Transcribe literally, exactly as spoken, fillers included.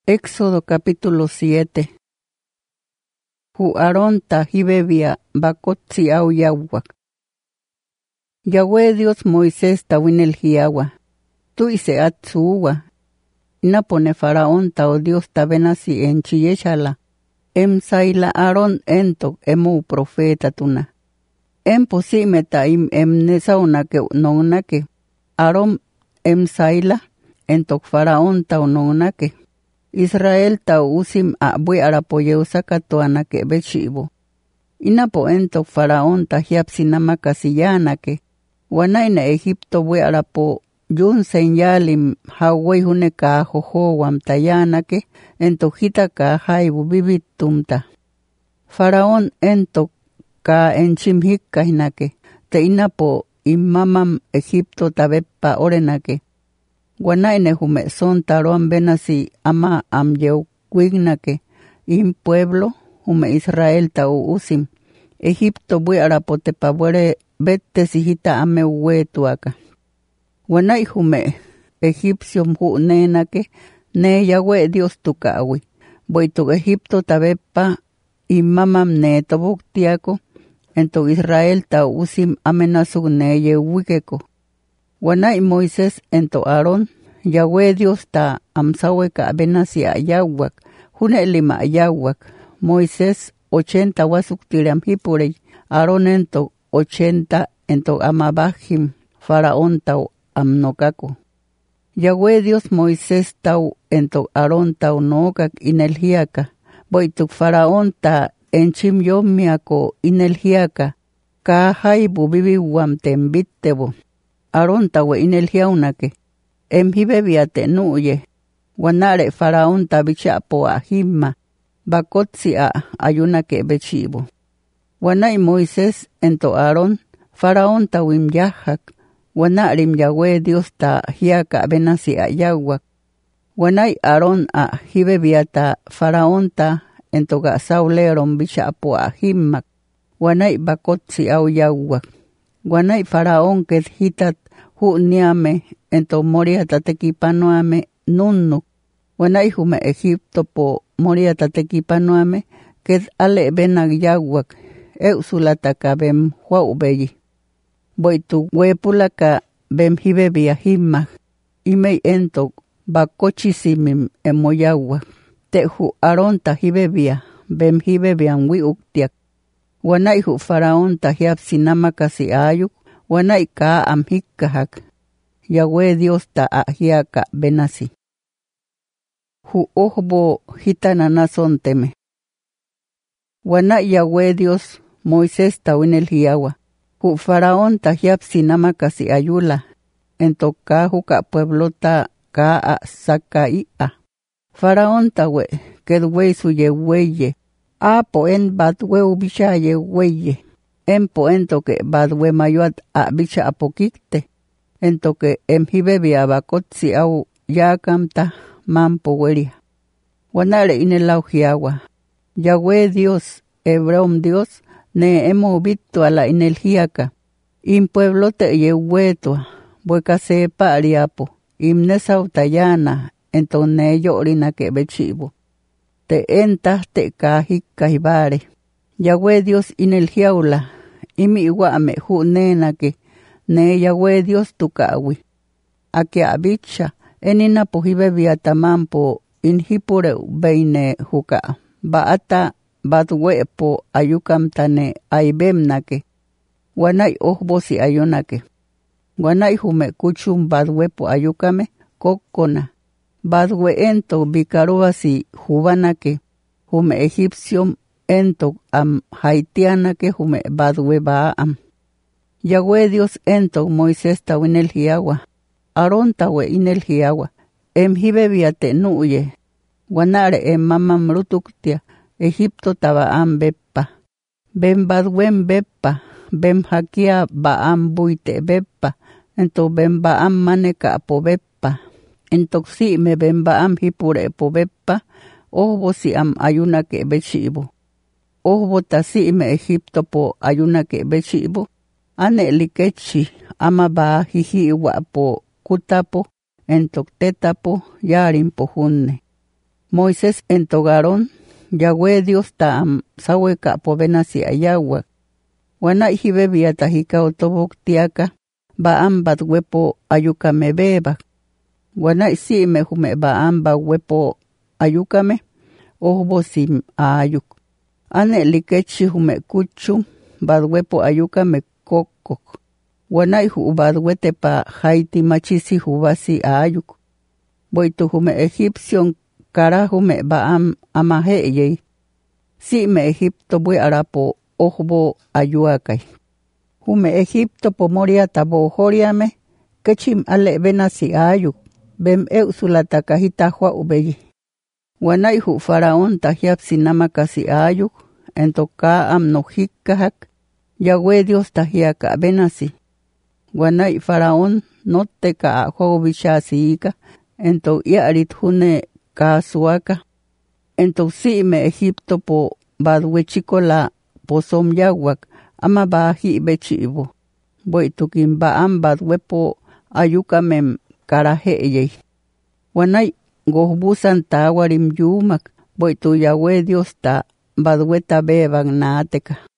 Éxodo capítulo siete. Hu Aarón ta hibebia bakotzi au yawak. Yahweh Dios Moisés ta winel hiawa. Tu ise atsuwa. Inapone faraón ta o Dios ta benasi en chiyeshala. Em saila Aarón entok emu profeta tuna. Em posime ta im em nesaunake nonake. Aarón em saila entok faraón ta nonake. Israel ta usim a bui arapoyeusaka toanake bechibo. Inapo entok faraón ta hiapsinama kasiyanake. Wanaina Egipto bui arapo yun senyalim hawai huneka jojo wamtayanake entok hitaka haibu bibitumta. Faraón entok ka enchimhikka hinake. Te inapo imamam Egipto tabepa orenake. Guanaine hume son taroan benasi ama am yeu wignake. In pueblo hume Israel ta usim. Egipto bui arapote pabuere bette sihita ame uetuaka. Guanai hume egipcio hu nenake ne Yahweh Dios tukawi. Boitu Egipto tabepa imamam ne tobuktiako. Ento Israel ta usim amenasu ne yewikeko. Guanai Moisés ento Aarón, Yahweh Dios ta amsaweka benasi ayawak, hune lima ayawak. Moisés ochenta wasuk tiram hipurey, Aarón ento ochenta ento amabajim, faraón tau amnokako. Yahweh Dios Moisés tau ento Aarón tau nokak inelhiaka, boituk faraón ta enchim yomiako inelhiaka, ka haibu bibiwam tembittebo. Aarón tawe inelhiaunake. Emhibebiate nuye. Wanare faraón tabichapo a himma. Bakotsi a ayunake bechibo. Wanai Moisés ento Aarón. Faraón tawim yahak. Wanarim Yahweh Dios ta hiaka benasi a yawak. Wanai Aarón a hibebiata faraón ta ento ga sauleron bichapo a himmak. Wanai bakotsi au yawak. Guanay faraón que hitat hu niame ento moria tatekipanoame nunnu. Guanay hume Egipto po moria tatekipanoame que ale benag yawak eusulataka bem huaubeyi. Boitu huepulaka bem hibebia himma imei ento bakochisimim emoyawak. Te hu Aarón ta hibebia bem hibebian wi uktiak. Wanai hu faraón ta hiapsinama kasi ayuk, wanai ka amhikkahak. Yahweh Dios ta ahiaka benasi. Hu ohbo hitanana sonteme. Wanai Yahweh Dios Moisés ta winel hiawa. Hu faraón ta hiapsinama kasi ayula. Ento ka hu ka pueblo ta ka a sakaia. Faraón ta we kedwei suye weye. Apo en badwe ubisha ye weye. En po ento que badwe mayuat a bicha apokikte. Ento que em hibebi abakotsi au yakamta mampo weria. Wanare inelau hiawa. Yahweh Dios, Hebreum Dios, ne hemo visto a la inelhiaka. In pueblo te ye huetua. Bueka se pariapo. Imnesa utayana. Ento ne yorina que bechibo. Te entas te kahika ibare. Yahweh Dios inelhiaula. Imi iwame hu nenake. Ne Yahweh Dios tukawi. Ake abicha. Enina pohibebi tamampo inhipure beine huka. Baata badwepo ayukamtane aibemnake. Wanai ohbosi ayunake. Wanai hume kuchum badwepo ayukame kokona. Badwe ento bikaruasi hubanake, hume egipcio ento am haitianake hume badwe baam. Yahweh Dios ento Moisés ta winel hiawa. Aarón ta we inel hiawa. Em hibebiate nuye. Wanare em mamam rutuktia. Egipto tabaam beppa. Bem badwen beppa. Bem hakia baam buite beppa. Ento bem baam maneka apo beppa. Entoksi me bemba am hipure po beppa, ohbo si am ayuna ke bechibo. Ohbo ta si me Egipto po ayuna ke bechibo, ane likechi ama ba hihiwa po kutapo, entok tetapo yarin po hunne. Moisés entogaron, Yahweh Dios ta am saweka povenasi ayawa. Wana ihibe biatahika otobok tiaka, baam bat wepo ayukame beba. Wana isi me hume baam ba wepo ayukame, ohbo sim ayuk. Ane likechi hume kuchu, bad wepo ayukame kokok. Wana ihu bad wete pa haiti machisi hubasi ayuk. Boitu hume egipsion kara hume baam amaheyei. Si me Egipto bue arapo ohbo ayuakay. Hume Egipto pomoria tabo horiame, kechim ale benasi ayuk, bem eusulata kahita hua ubeyi. Wanay hu faraon tahiap sinamakasi ayuk, entoka am nojikahak, Yahweh Dios tahiaka benasi. Wanay faraon notte ka hua ubishasika, ento iarit hune kasuaka. Ento si me Egipto po badwechiko la posom yawak ama bahi bechibo. Boitukin baam badwepo ayukamem karaheyei. Wanay gohbusan tawarim yumak. Boitu Yahweh Dios ta badweta bebang naateka.